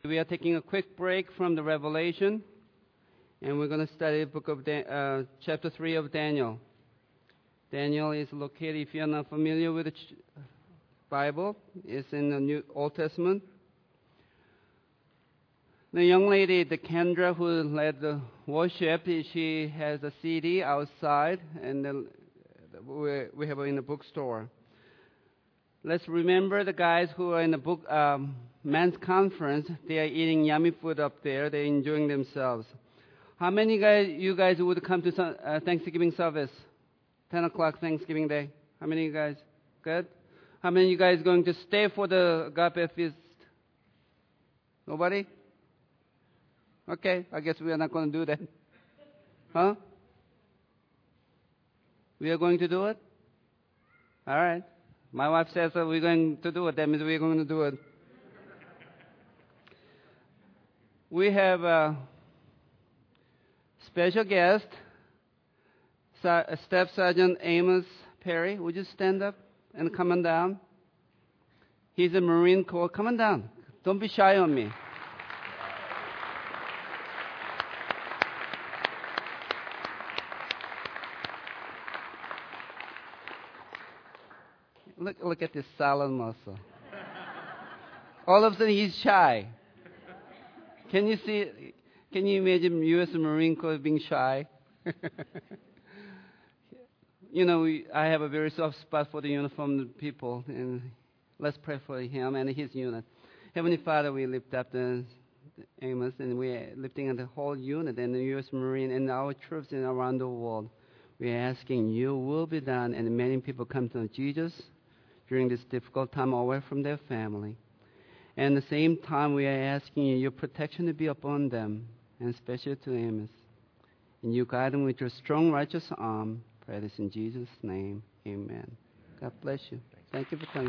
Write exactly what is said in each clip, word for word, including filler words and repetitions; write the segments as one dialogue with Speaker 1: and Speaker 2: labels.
Speaker 1: We are taking a quick break from the Revelation, and we're going to study the book of Dan- uh, chapter three of Daniel. Daniel is located, if you're not familiar with the ch- Bible, it's in the New Old Testament. The young lady, the Kendra, who led the worship, she has a C D outside, and the, we, we have it in the bookstore. Let's remember the guys who are in the book um, men's conference. They are eating yummy food up there. They're enjoying themselves. How many guys, you guys would come to some, uh, Thanksgiving service? ten o'clock Thanksgiving Day. How many of you guys? Good. How many of you guys going to stay for the agape feast? Nobody? Okay, I guess we are not going to do that. Huh? We are going to do it? All right. My wife says that we're going to do it. That means we're going to do it. We have a special guest, Staff Sergeant Amos Perry. Would you stand up and come on down? He's a Marine Corps. Come on down. Don't be shy on me. Look, look at this silent muscle. All of a sudden, he's shy. Can you see? Can you imagine U S Marine Corps being shy? You know, we, I have a very soft spot for the uniformed people, and let's pray for him and his unit. Heavenly Father, we lift up the, the Amos, and we are lifting up the whole unit and the U S Marine and our troops in around the world. We are asking your will be done, and many people come to know Jesus during this difficult time away from their family. And at the same time, we are asking you, your protection to be upon them, and especially to Amos. And you guide them with your strong, righteous arm. Pray this in Jesus' name. Amen. God bless you. Thank you for coming.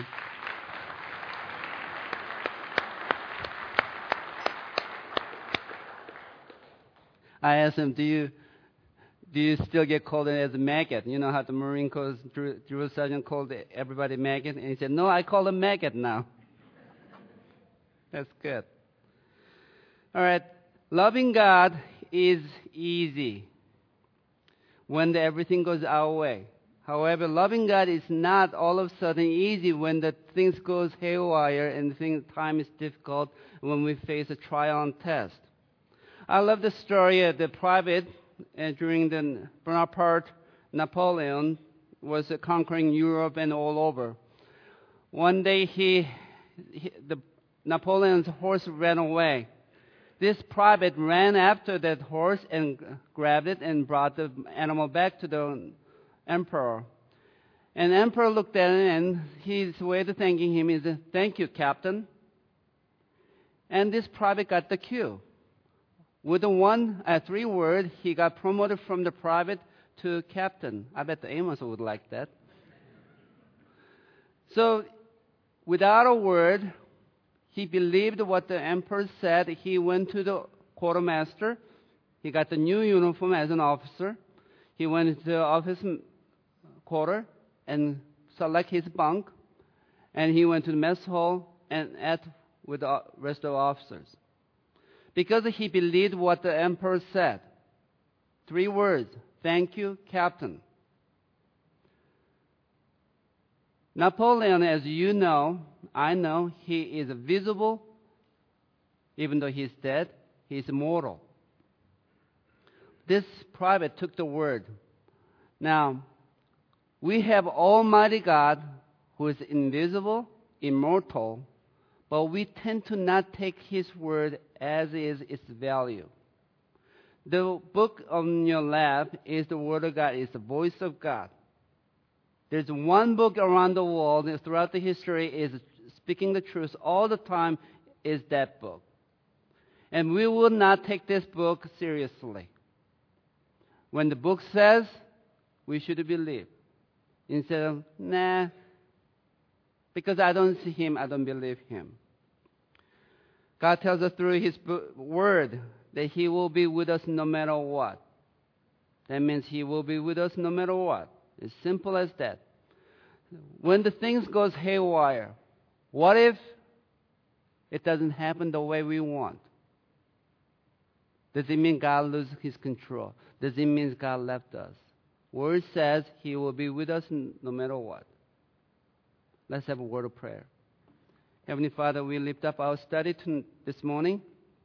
Speaker 1: I asked him, do you do you still get called as a maggot? You know how the Marine Corps drill sergeant called everybody maggot? And he said, no, I call them maggot now. That's good. All right. Loving God is easy when the, everything goes our way. However, loving God is not all of a sudden easy when the things goes haywire and things, time is difficult when we face a trial and test. I love the story of the private uh, during the Bonaparte. Napoleon was uh, conquering Europe and all over. One day, he, he the Napoleon's horse ran away. This private ran after that horse and grabbed it and brought the animal back to the emperor. And the emperor looked at it, and his way of thanking him is, thank you, Captain. And this private got the cue. With the one, uh, three words, he got promoted from the private to captain. I bet the Amos would like that. So, without a word, he believed what the emperor said. He went to the quartermaster. He got the new uniform as an officer. He went to the office quarter and select his bunk. And he went to the mess hall and ate with the rest of the officers. Because he believed what the emperor said. Three words. Thank you, Captain. Napoleon, as you know, I know, he is visible. Even though he's dead, he's immortal. This private took the word. Now, we have Almighty God who is invisible, immortal, but we tend to not take his word as is its value. The book on your lap is the Word of God, is the voice of God. There's one book around the world, and throughout the history, is speaking the truth all the time, is that book. And we will not take this book seriously. When the book says, we should believe. Instead of, nah, because I don't see him, I don't believe him. God tells us through his word that he will be with us no matter what. That means he will be with us no matter what. It's simple as that. When the things goes haywire, what if it doesn't happen the way we want. Does it mean God loses his control? Does it mean God left us? Word says he will be with us no matter what. Let's have a word of prayer. Heavenly Father, we lift up our study to this morning,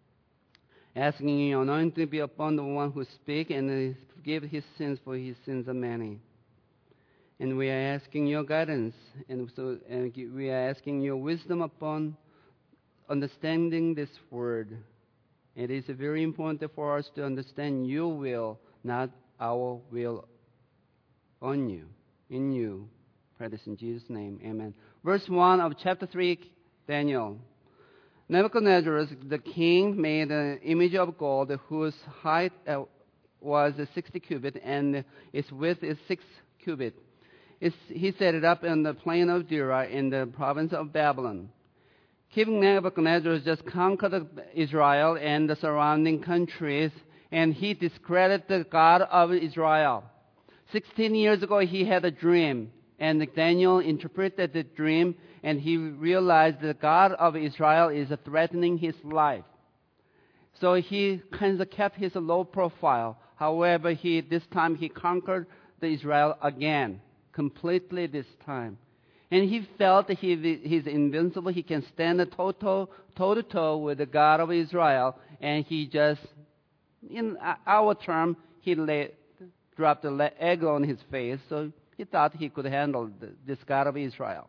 Speaker 1: asking your anointing to be upon the one who speaks and forgive his sins, for his sins are many. And we are asking your guidance, and so and we are asking your wisdom upon understanding this word. It is very important for us to understand your will, not our will on you, in you. Pray this in Jesus' name, amen. Verse one of chapter three, Daniel. Nebuchadnezzar, the king, made an image of gold whose height uh, was sixty cubits and its width is six cubits. It's, he set it up in the plain of Dura in the province of Babylon. King Nebuchadnezzar just conquered Israel and the surrounding countries, and he discredited the God of Israel. Sixteen years ago, he had a dream, and Daniel interpreted the dream, and he realized the God of Israel is threatening his life. So he kind of kept his low profile. However, he this time he conquered the Israel again, completely this time. And he felt that he, he's invincible. He can stand toe to toe to toe with the God of Israel. And he just, in our term, he lay, dropped the egg on his face. So he thought he could handle the, this God of Israel.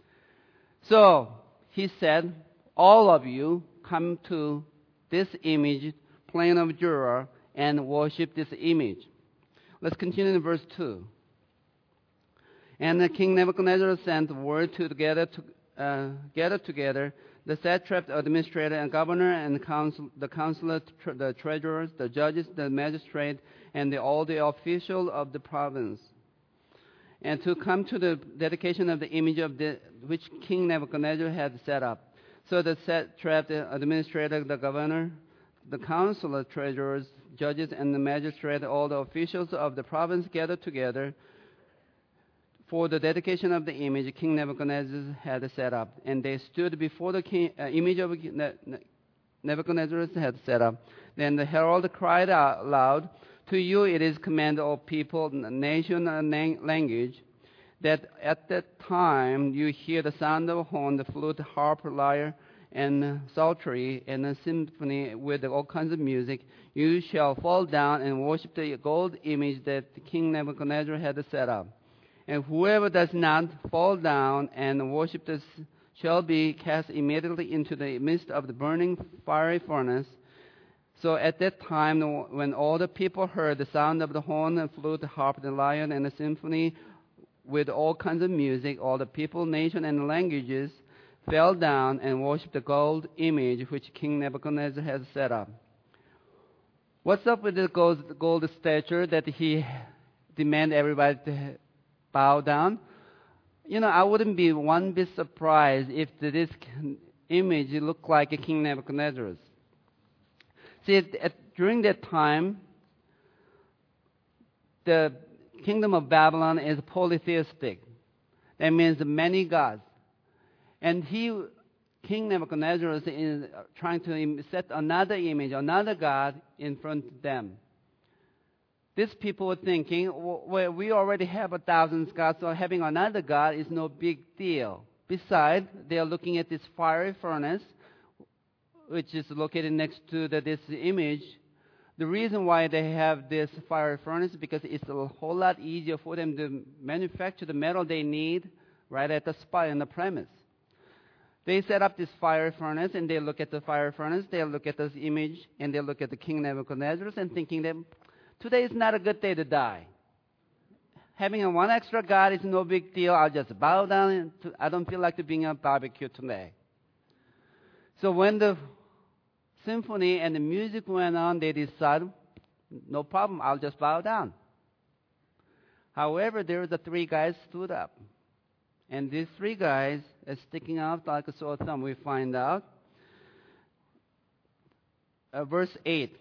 Speaker 1: So he said, all of you come to this image, plain of Dura, and worship this image. Let's continue in verse two. And the King Nebuchadnezzar sent word to gather, to, uh, gather together the satrap, administrator, and governor, and council, the counselor, tr- the treasurers, the judges, the magistrate, and the, all the officials of the province, and to come to the dedication of the image of the, which King Nebuchadnezzar had set up. So the satrap, the administrator, the governor, the counselor, treasurers, judges, and the magistrate, all the officials of the province gathered together for the dedication of the image King Nebuchadnezzar had set up. And they stood before the king, uh, image of Nebuchadnezzar had set up. Then the herald cried out loud, "To you it is commanded, O people, nation, and language, that at that time you hear the sound of horn, the flute, harp, lyre, and psaltery, and a symphony with all kinds of music. You shall fall down and worship the gold image that King Nebuchadnezzar had set up. And whoever does not fall down and worship this shall be cast immediately into the midst of the burning fiery furnace." So at that time, when all the people heard the sound of the horn and flute, the harp, the lyre, and the symphony with all kinds of music, all the people, nation, and languages fell down and worshipped the gold image which King Nebuchadnezzar had set up. What's up with the gold, gold statue that he demanded everybody to bow down? You know, I wouldn't be one bit surprised if this image looked like a King Nebuchadnezzar's. See, at, at, during that time, the kingdom of Babylon is polytheistic. That means many gods. And he, King Nebuchadnezzar, is trying to set another image, another god in front of them. These people were thinking, well, we already have a thousand gods, so having another god is no big deal. Besides, they are looking at this fiery furnace, which is located next to the, this image. The reason why they have this fiery furnace is because it's a whole lot easier for them to manufacture the metal they need right at the spot in the premise. They set up this fiery furnace, and they look at the fiery furnace, they look at this image, and they look at the King Nebuchadnezzar, and thinking that today is not a good day to die. Having a one extra god is no big deal. I'll just bow down. And to, I don't feel like to being a barbecue today. So when the symphony and the music went on, they decided, no problem, I'll just bow down. However, there were the three guys stood up. And these three guys are sticking out like a sore thumb, we find out. Uh, verse eight.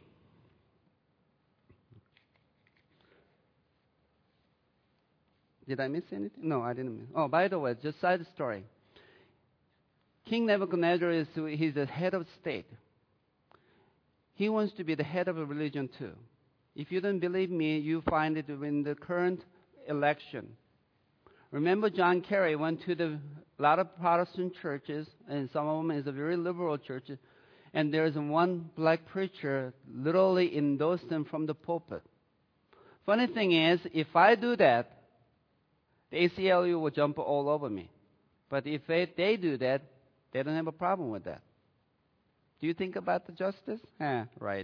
Speaker 1: Did I miss anything? No, I didn't miss. Oh, by the way, just side story. King Nebuchadnezzar is he's the head of state. He wants to be the head of a religion too. If you don't believe me, you find it in the current election. Remember, John Kerry went to the lot of Protestant churches, and some of them is a very liberal church, and there's one black preacher literally endorsed them from the pulpit. Funny thing is, if I do that, the A C L U will jump all over me. But if they, they do that, they don't have a problem with that. Do you think about the justice? Ah, right.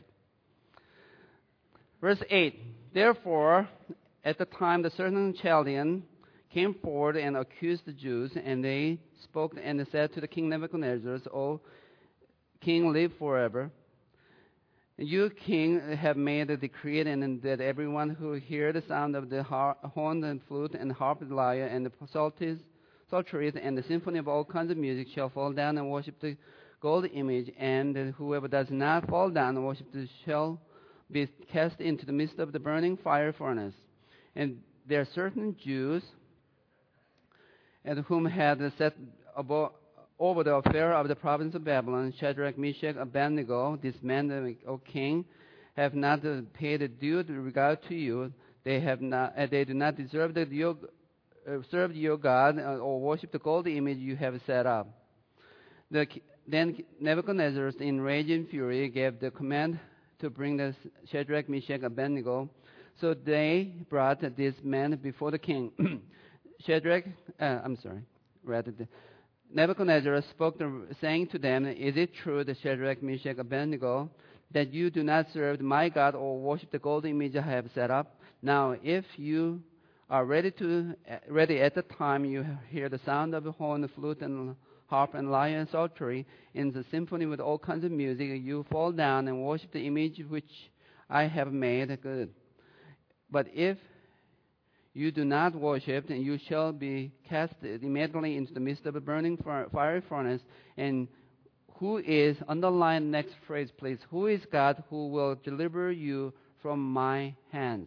Speaker 1: Verse eight. Therefore, at the time the certain Chaldean came forward and accused the Jews, and they spoke and said to the king Nebuchadnezzar, O king, live forever. You, king, have made a decree, and that everyone who hear the sound of the horn and flute and harp and lyre and the psalteries, psalteries and the symphony of all kinds of music shall fall down and worship the gold image, and that whoever does not fall down and worship the shall be cast into the midst of the burning fire furnace. And there are certain Jews and whom had set above, over the affair of the province of Babylon, Shadrach, Meshach, Abednego, this man, O king, have not paid due regard to you. They have not, uh, they do not deserve the, your, uh, serve your God uh, or worship the gold image you have set up. The, then Nebuchadnezzar, in rage and fury, gave the command to bring the Shadrach, Meshach, Abednego. So they brought this man before the king. Shadrach, uh, I'm sorry, rather. The, Nebuchadnezzar spoke, to, saying to them, Is it true, the Shadrach, Meshach, Abednego, that you do not serve my God or worship the golden image I have set up? Now, if you are ready to ready at the time you hear the sound of the horn, the flute, and harp, and lyre, and psaltery, in the symphony with all kinds of music, you fall down and worship the image which I have made. Good. But if you do not worship, and you shall be cast immediately into the midst of a burning fiery furnace. And who is, underline next phrase, please. Who is God who will deliver you from my hands?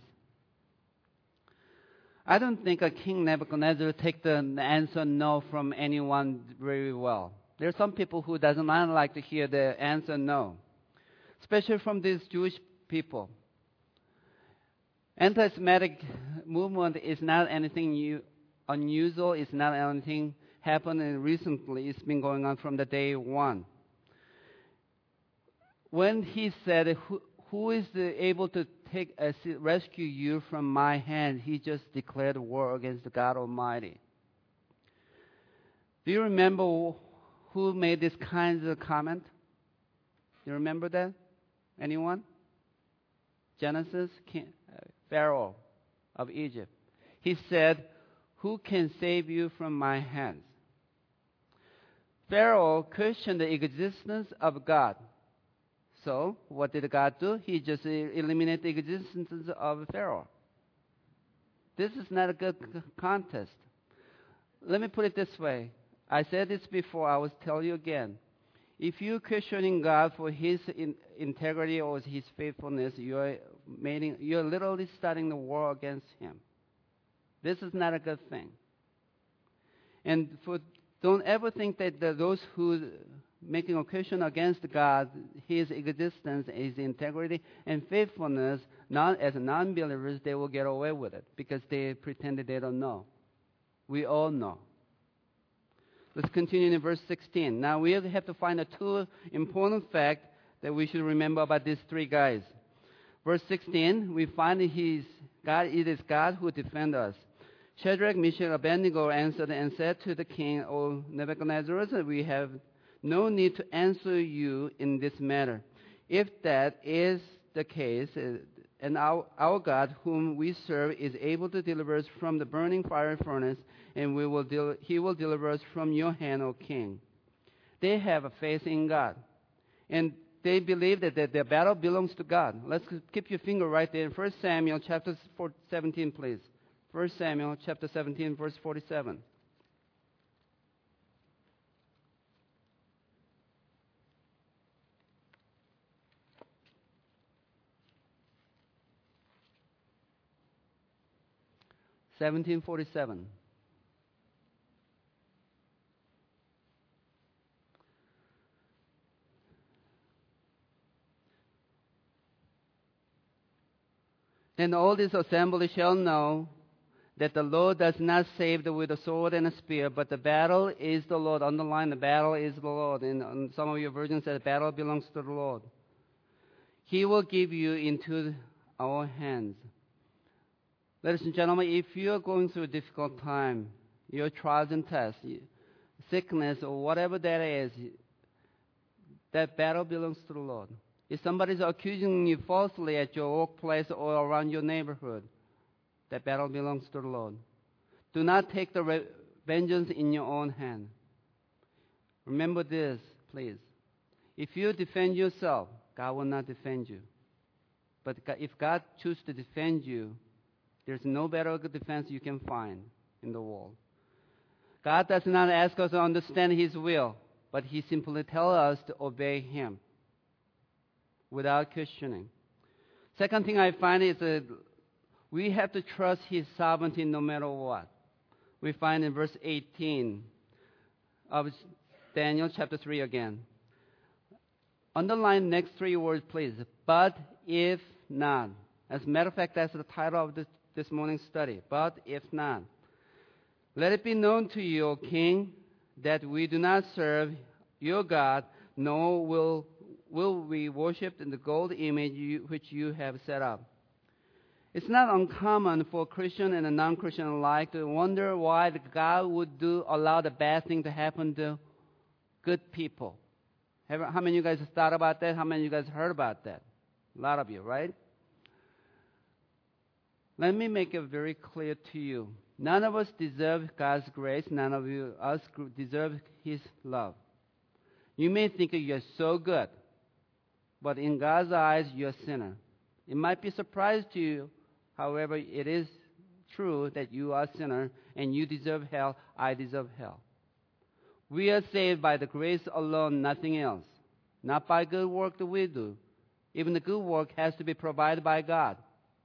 Speaker 1: I don't think a King Nebuchadnezzar take the answer no from anyone very well. There are some people who does not like to hear the answer no, especially from these Jewish people. Anti-Semitic movement is not anything new, unusual. It's not anything happened recently. It's been going on from the day one. When he said, who, who is able to take uh, rescue you from my hand, he just declared war against the God Almighty. Do you remember who made this kind of comment? Do you remember that? Anyone? Genesis, King, uh, Pharaoh of Egypt. He said, who can save you from my hands? Pharaoh questioned the existence of God. So, what did God do? He just eliminated the existence of Pharaoh. This is not a good contest. Let me put it this way. I said this before, I will tell you again. If you're questioning God for His in, integrity or His faithfulness, you're, making, you're literally starting the war against Him. This is not a good thing. And for, don't ever think that the, those who making a question against God, His existence, His integrity, and faithfulness, not as non-believers, they will get away with it because they pretend that they don't know. We all know. Let's continue in verse sixteen. Now we have to find a two important facts that we should remember about these three guys. Verse sixteen, we find that he's God, it is God who defends us. Shadrach, Meshach, Abednego answered and said to the king, O Nebuchadnezzar, we have no need to answer you in this matter. If that is the case, and our, our God, whom we serve, is able to deliver us from the burning fiery furnace, and we will del- He will deliver us from your hand, O king. They have a faith in God, and they believe that the, the battle belongs to God. Let's keep your finger right there in First Samuel chapter seventeen, please. First Samuel chapter seventeen, verse forty-seven. seventeen forty-seven. Then all this assembly shall know that the Lord does not save with a sword and a spear, but the battle is the Lord. Underline, the battle is the Lord. And um, some of your versions say the battle belongs to the Lord. He will give you into our hands. Ladies and gentlemen, if you are going through a difficult time, your trials and tests, sickness or whatever that is, that battle belongs to the Lord. If somebody's accusing you falsely at your workplace or around your neighborhood, that battle belongs to the Lord. Do not take the re- vengeance in your own hand. Remember this, please. If you defend yourself, God will not defend you. But if God chooses to defend you, there's no better defense you can find in the world. God does not ask us to understand His will, but He simply tells us to obey Him without questioning. Second thing I find is that we have to trust His sovereignty no matter what. We find in verse eighteen of Daniel chapter three again. Underline the next three words, please. But if not. As a matter of fact, that's the title of this, this morning's study. But if not. Let it be known to you, O King, that we do not serve your God, nor will, will we worship in the gold image you, which you have set up. It's not uncommon for a Christian and a non-Christian alike to wonder why God would do allow the bad thing to happen to good people. Have, how many of you guys have thought about that? How many of you guys heard about that? A lot of you, right? Let me make it very clear to you. None of us deserve God's grace. None of you, us deserve His love. You may think you're so good, but in God's eyes, you're a sinner. It might be a surprise to you. However, it is true that you are a sinner and you deserve hell. I deserve hell. We are saved by the grace alone, nothing else. Not by good work that we do. Even the good work has to be provided by God.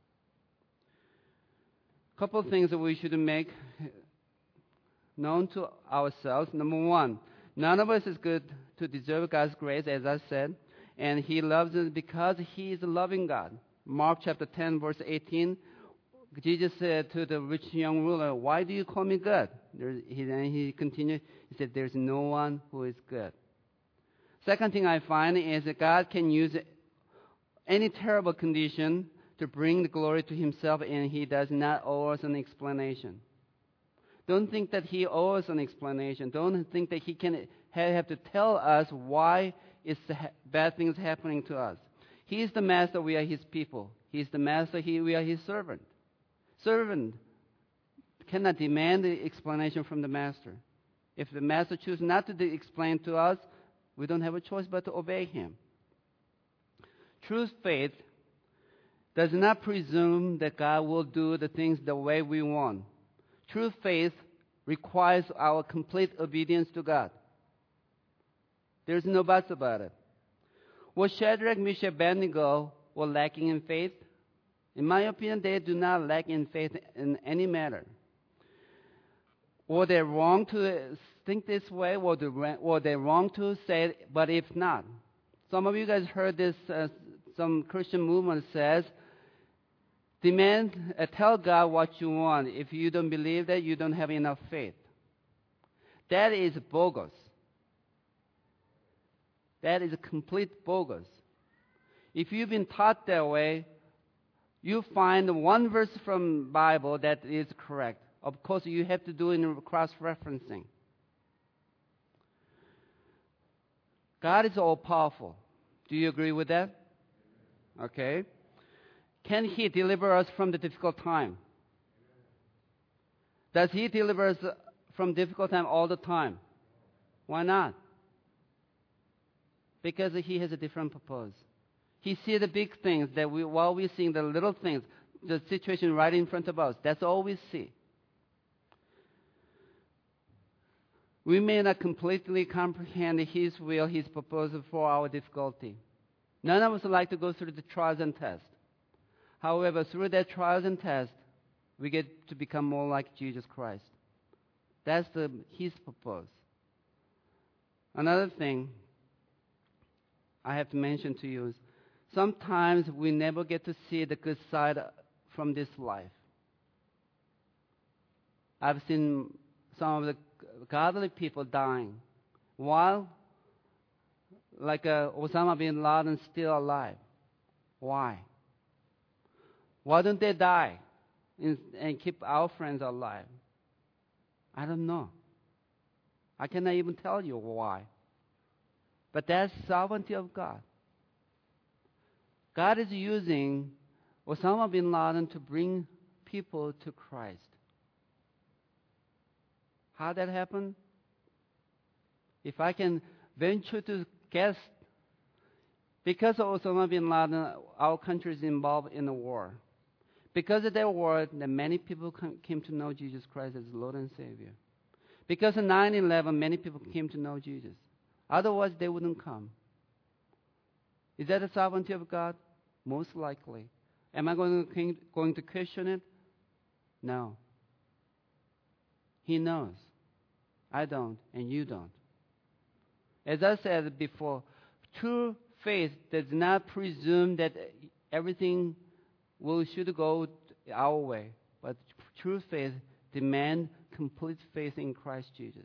Speaker 1: A couple of things that we should make known to ourselves. Number one, none of us is good to deserve God's grace, as I said, and He loves us because He is a loving God. Mark chapter ten, verse eighteen, Jesus said to the rich young ruler, "Why do you call me good?" There, he, and he continued, he said, "There's no one who is good." Second thing I find is that God can use any terrible condition to bring the glory to Himself, and He does not owe us an explanation. Don't think that He owes us an explanation. Don't think that He can have to tell us why it's bad things happening to us. He is the master, we are His people. He is the master, he, we are His servant. Servant cannot demand the explanation from the master. If the master chooses not to de- explain to us, we don't have a choice but to obey him. True faith does not presume that God will do the things the way we want. True faith requires our complete obedience to God. There's no buts about it. Was Shadrach, Meshach, Abednego were lacking in faith? In my opinion, they do not lack in faith in any matter. Were they wrong to think this way? Were they, were they wrong to say, but if not? Some of you guys heard this, uh, some Christian movement says, demand, uh, tell God what you want. If you don't believe that, you don't have enough faith. That is bogus. That is a complete bogus. If you've been taught that way, you find one verse from the Bible that is correct. Of course, you have to do it in cross-referencing. God is all-powerful. Do you agree with that? Okay. Can He deliver us from the difficult time? Does He deliver us from difficult time all the time? Why not? Because He has a different purpose. He sees the big things that we, while we're seeing the little things, the situation right in front of us. That's all we see. We may not completely comprehend His will, His purpose for our difficulty. None of us like to go through the trials and tests. However, through that trials and tests, we get to become more like Jesus Christ. That's the, His purpose. Another thing I have to mention to you is sometimes we never get to see the good side from this life. I've seen some of the godly people dying while, like uh, Osama bin Laden, still alive. Why? Why don't they die and, and keep our friends alive? I don't know. I cannot even tell you why. But that's sovereignty of God. God is using Osama bin Laden to bring people to Christ. How that happened? If I can venture to guess, because of Osama bin Laden, our country is involved in a war. Because of that war, that many people came to know Jesus Christ as Lord and Savior. Because of nine eleven, many people came to know Jesus. Otherwise, they wouldn't come. Is that the sovereignty of God? Most likely. Am I going to, going to question it? No. He knows. I don't, and you don't. As I said before, true faith does not presume that everything will should go our way, but true faith demands complete faith in Christ Jesus.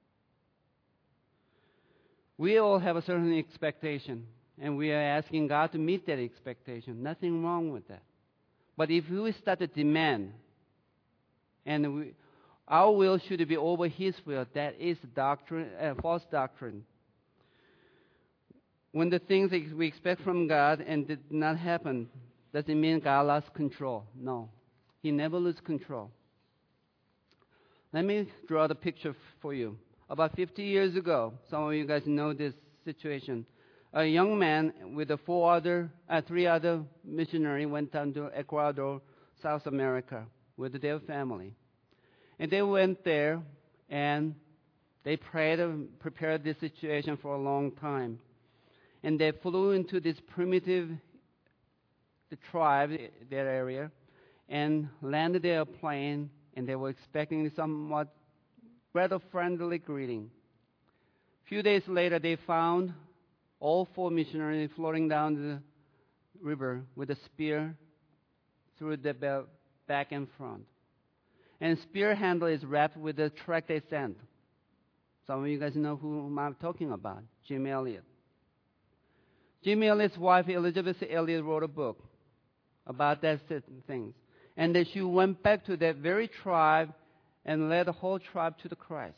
Speaker 1: We all have a certain expectation, and we are asking God to meet that expectation. Nothing wrong with that. But if we start to demand, and we, our will should be over His will, that is doctrine, uh, false doctrine. When the things that we expect from God and did not happen, doesn't mean God lost control. No, He never loses control. Let me draw the picture for you. About fifty years ago, some of you guys know this situation. A young man with a four other, uh, three other missionaries went down to Ecuador, South America, with their family. And they went there, and they prayed and prepared this situation for a long time. And they flew into this primitive the tribe, their area, and landed their plane, and they were expecting somewhat rather friendly greeting. A few days later, they found all four missionaries floating down the river with a spear through the back and front. And the spear handle is wrapped with the track they sent. Some of you guys know who I'm talking about, Jim Elliot. Jim Elliot's wife, Elizabeth Elliot, wrote a book about that things. And then she went back to that very tribe and led the whole tribe to the Christ.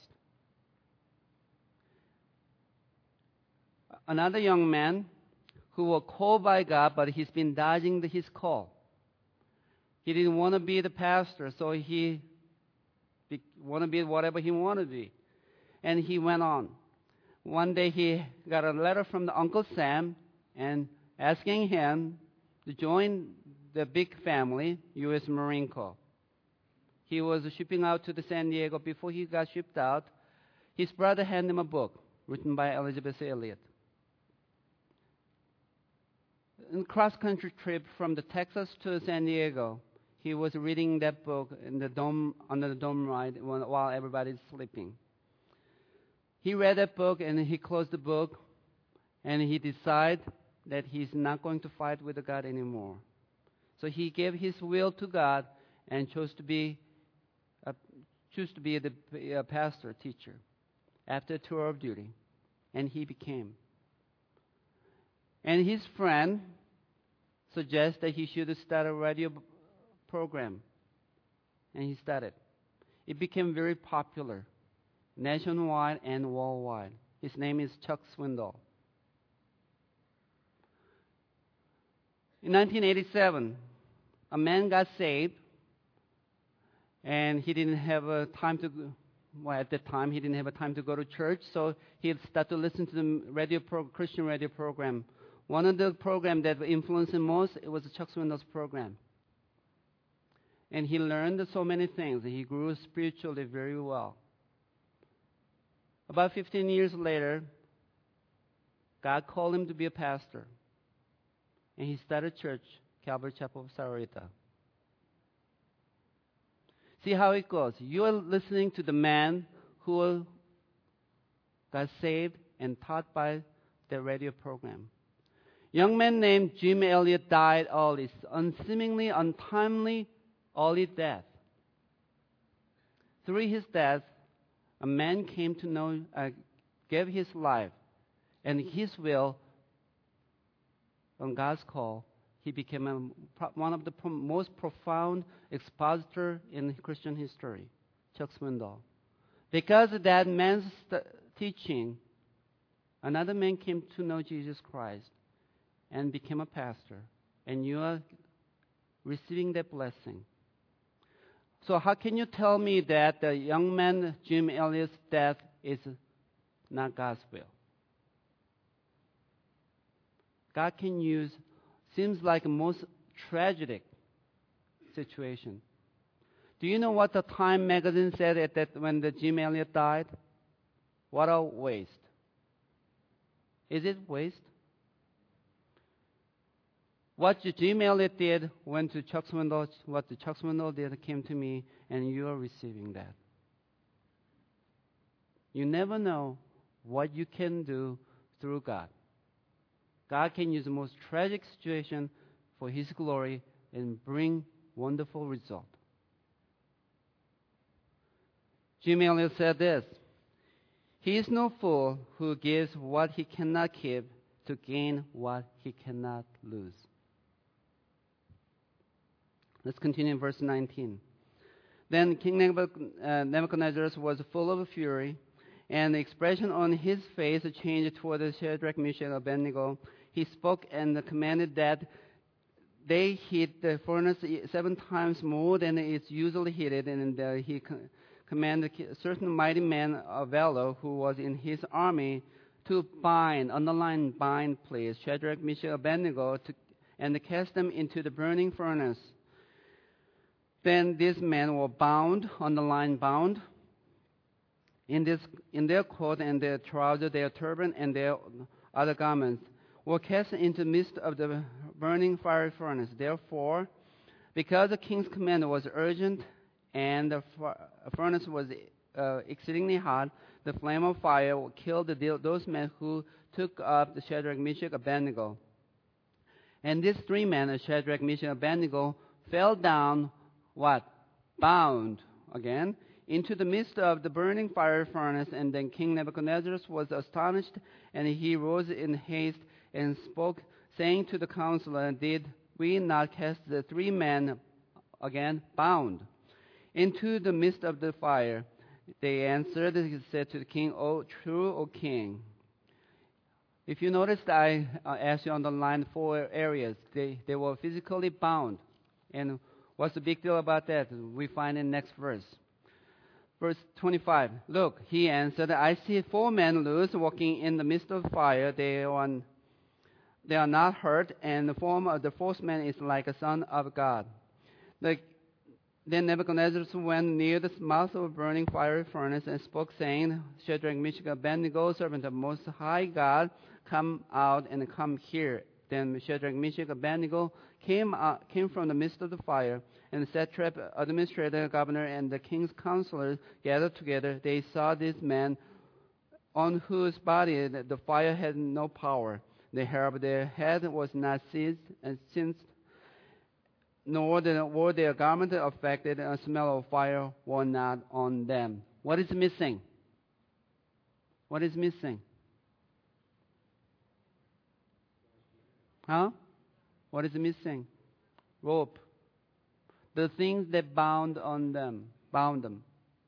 Speaker 1: Another young man who was called by God, but he's been dodging the, his call. He didn't want to be the pastor, so he be, want to be whatever he wanted to be. And he went on. One day he got a letter from the Uncle Sam and asking him to join the big family, U S Marine Corps. He was shipping out to the San Diego. Before he got shipped out, his brother handed him a book written by Elizabeth Elliot. In a cross-country trip from the Texas to San Diego, he was reading that book in the dome, under the dome ride while everybody's sleeping. He read that book and he closed the book, and he decided that he's not going to fight with God anymore. So he gave his will to God and chose to be a, choose to be the a pastor, teacher, after a tour of duty, and he became. And his friend suggested that he should start a radio program, and he started. It became very popular, nationwide and worldwide. His name is Chuck Swindoll. In nineteen eighty-seven, a man got saved, and he didn't have a time to, well, at that time, he didn't have a time to go to church, so he started to listen to the radio pro, Christian radio program. One of the programs that influenced him most, it was Chuck Swindoll's program. And he learned so many things. He grew spiritually very well. About fifteen years later, God called him to be a pastor. And he started church, Calvary Chapel of Sahuarita. See how it goes. You are listening to the man who got saved and taught by the radio program. Young man named Jim Elliot died early, unseemingly, untimely, early death. Through his death, a man came to know, uh, gave his life, and his will, on God's call, he became a, one of the pro- most profound expositor in Christian history, Chuck Swindoll. Because of that man's st- teaching, another man came to know Jesus Christ and became a pastor, and you are receiving that blessing. So how can you tell me that the young man Jim Elliot's death is not God's will? God can use, seems like a most tragic situation. Do you know what the Time magazine said at that when the Jim Elliot died? What a waste. Is it waste? What Jim Elliot did went to Chuck Swindoll, what the Chuck Swindoll did came to me, and you are receiving that. You never know what you can do through God. God can use the most tragic situation for His glory and bring wonderful result. Jim Elliot said this, "He is no fool who gives what he cannot keep to gain what he cannot lose." Let's continue in verse nineteen. Then King Nebuchadnezzar was full of fury, and the expression on his face changed toward Shadrach, Meshach, and Abednego. He spoke and commanded that they heat the furnace seven times more than it's usually heated, and uh, he co- commanded a certain mighty man of valor who was in his army to bind, underline bind, please, Shadrach, Meshach, Abednego, to, and cast them into the burning furnace. Then these men were bound, underline bound, in this in their coat and their trousers, their turban, and their other garments, were cast into the midst of the burning fiery furnace. Therefore, because the king's command was urgent and the furnace was uh, exceedingly hot, the flame of fire killed the, those men who took up the Shadrach, Meshach, Abednego. And these three men, Shadrach, Meshach, Abednego, fell down, what? Bound, again, into the midst of the burning fiery furnace. And then King Nebuchadnezzar was astonished, and he rose in haste and spoke, saying to the counselor, "Did we not cast the three men, again, bound, into the midst of the fire?" They answered, he said to the king, "O true, O king." If you noticed, I uh, asked you on the line four areas. They, they were physically bound. And what's the big deal about that? We find in next verse. Verse twenty-five. "Look," he answered, "I see four men loose walking in the midst of fire. They are, they are not hurt, and the form of the fourth man is like a son of God." The, then Nebuchadnezzar went near the mouth of a burning fiery furnace and spoke, saying, "Shadrach, Meshach, Abednego, servant of Most High God, come out and come here." Then Shadrach, Meshach, Abednego came out, came from the midst of the fire, and the satrap, administrator, governor, and the king's counselors gathered together. They saw these men on whose body the fire had no power. The hair of their head was not seized and singed, nor were their garments affected, and a smell of fire was not on them. What is missing? What is missing? Huh? What is missing? Rope. The things that bound on them, bound them.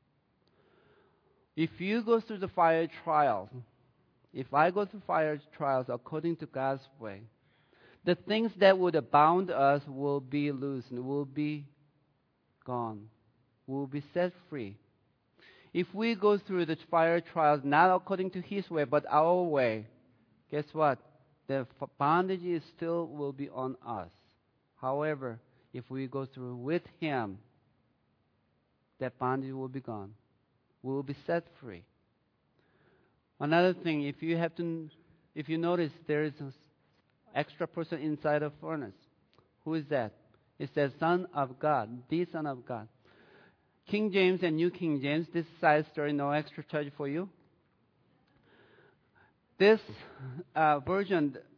Speaker 1: If you go through the fire trials, if I go through fire trials according to God's way, the things that would bound us will be loosened, will be gone, will be set free. If we go through the fire trials not according to His way, but our way, guess what? The bondage is still will be on us. However, if we go through with Him, that bondage will be gone. We will be set free. Another thing, if you have to, if you notice, there is an extra person inside the furnace. Who is that? It says Son of God, the Son of God. King James and New King James, this side story, no extra charge for you. This uh, version,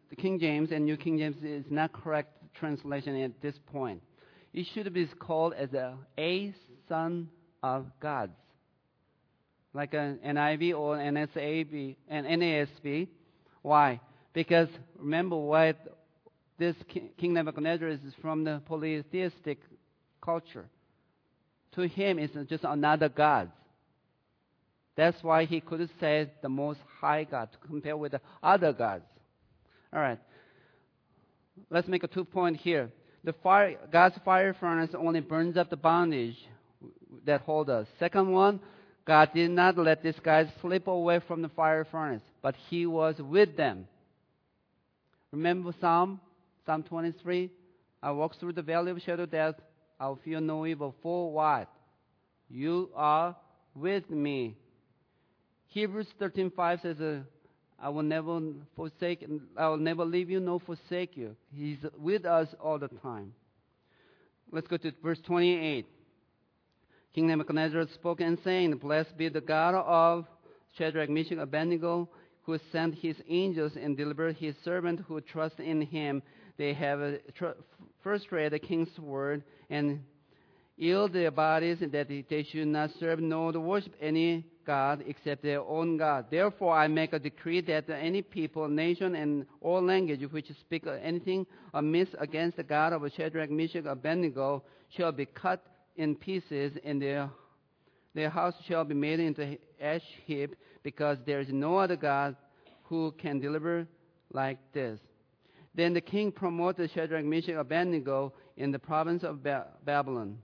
Speaker 1: the King James and New King James is not correct translation at this point. It should be called as a, a son of God, like an N I V or N S A B and N A S B. Why? Because remember what this King Nebuchadnezzar is from the polytheistic culture. To him, it's just another god. That's why he could say the Most High God to compare with the other gods. All right. Let's make a two point here. The fire, God's fire furnace only burns up the bondage that hold us. Second one, God did not let these guys slip away from the fire furnace, but He was with them. Remember Psalm, Psalm twenty-three? I walk through the valley of shadow of death, I'll fear no evil. For what? You are with me. Hebrews thirteen five says, uh, I will never forsake, I will never leave you nor forsake you. He's with us all the time. Let's go to verse twenty-eight. King Nebuchadnezzar spoke and saying, Blessed be the God of Shadrach, Meshach, and Abednego, who sent his angels and delivered his servant who trust in him. They have uh, tr- first read the king's word and yield their bodies that they should not serve nor worship any God except their own God. Therefore I make a decree that any people, nation, and all language which speak anything amiss against the God of Shadrach, Meshach, and Abednego shall be cut in pieces, and their, their house shall be made into ash heap, because there is no other God who can deliver like this. Then the king promoted Shadrach, Meshach, and Abednego in the province of ba- Babylon.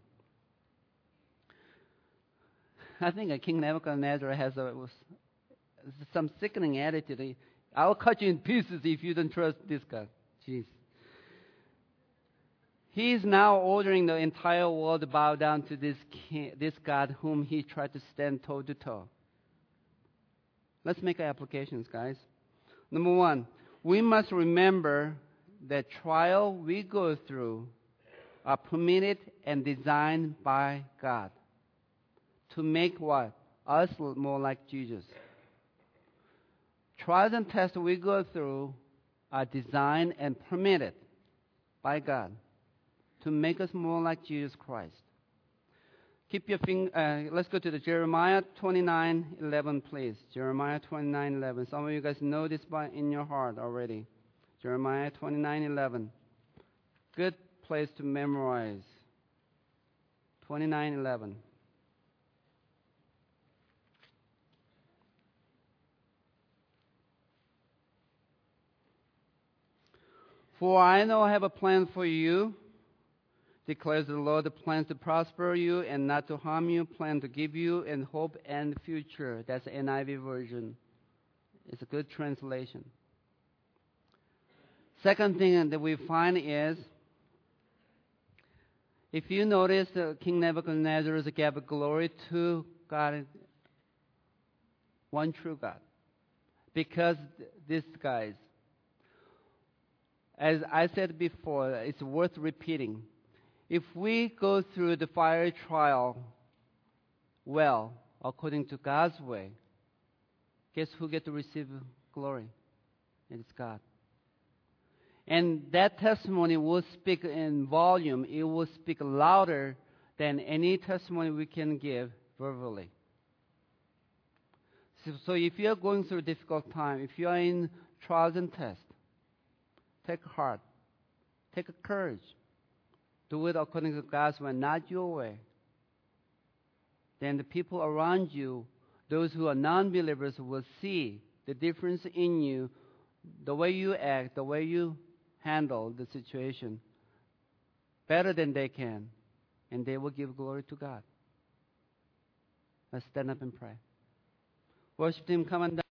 Speaker 1: I think King Nebuchadnezzar has a, some sickening attitude. I'll cut you in pieces if you don't trust this God. Jeez. He is now ordering the entire world to bow down to this king, this God whom he tried to stand toe to toe. Let's make applications, guys. Number one, we must remember that trial we go through are permitted and designed by God to make what? Us more like Jesus. Trials and tests we go through are designed and permitted by God to make us more like Jesus Christ. Keep your finger. Uh, let's go to the Jeremiah twenty-nine eleven, please. Jeremiah twenty-nine eleven. Some of you guys know this by in your heart already. Jeremiah twenty-nine eleven. Good place to memorize. twenty-nine eleven. For I know I have a plan for you, declares the Lord, the plan to prosper you and not to harm you, plan to give you in hope and future. That's the N I V version. It's a good translation. Second thing that we find is, if you notice, uh, King Nebuchadnezzar gave glory to God, one true God, because these guys, as I said before, it's worth repeating. If we go through the fiery trial well, according to God's way, guess who gets to receive glory? It's God. And that testimony will speak in volume. It will speak louder than any testimony we can give verbally. So, so if you're going through a difficult time, if you are in trials and tests, take heart, take courage. Do it according to God's way, not your way. Then the people around you, those who are non-believers, will see the difference in you, the way you act, the way you handle the situation, better than they can, and they will give glory to God. Let's stand up and pray. Worship team, come on down.